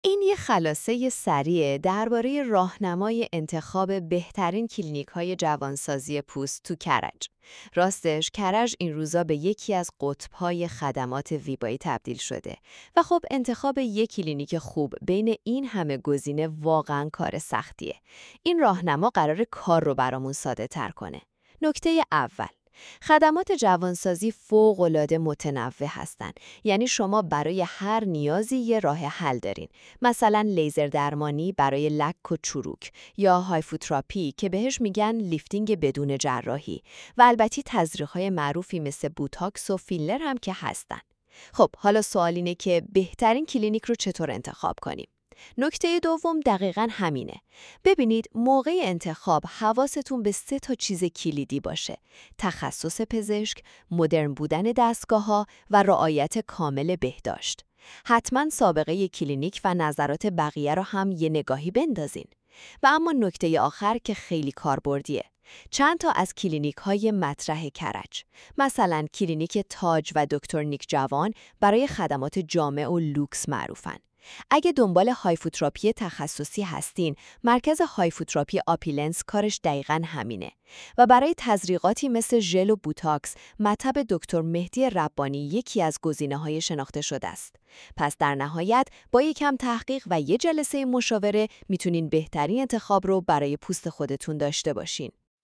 این یه خلاصه سریع درباره راهنمای انتخاب بهترین کلینیک‌های جوانسازی پوست تو کرج. راستش کرج این روزا به یکی از قطب‌های خدمات ویبایی تبدیل شده و خب انتخاب یک کلینیک خوب بین این همه گزینه واقعاً کار سختیه. این راهنما قراره کار رو برامون ساده‌تر کنه. نکته اول، خدمات جوانسازی فوق‌العاده متنوع هستند. یعنی شما برای هر نیازی یه راه حل دارین. مثلا لیزر درمانی برای لک و چروک یا هایفوتراپی که بهش میگن لیفتینگ بدون جراحی و البته تزریق‌های معروفی مثل بوتاکس و فیلر هم که هستن. خب حالا سوال اینه که بهترین کلینیک رو چطور انتخاب کنیم؟ نکته دوم دقیقاً همینه. ببینید موقع انتخاب حواستون به 3 تا چیز کلیدی باشه: تخصص پزشک، مدرن بودن دستگاه‌ها و رعایت کامل بهداشت. حتما سابقه کلینیک و نظرات بقیه رو هم یه نگاهی بندازین. و اما نکته آخر که خیلی کاربردیه. چند تا از کلینیک‌های مطرح کرج، مثلا کلینیک تاج و دکتر نیک جوان برای خدمات جامع و لوکس معروفن. اگه دنبال هایفوتراپی تخصصی هستین، مرکز هایفوتراپی آپیلنس کارش دقیقاً همینه. و برای تزریقاتی مثل ژل و بوتاکس، مطب دکتر مهدی ربانی یکی از گزینه‌های شناخته شده است. پس در نهایت با یکم تحقیق و یه جلسه مشاوره میتونین بهترین انتخاب رو برای پوست خودتون داشته باشین.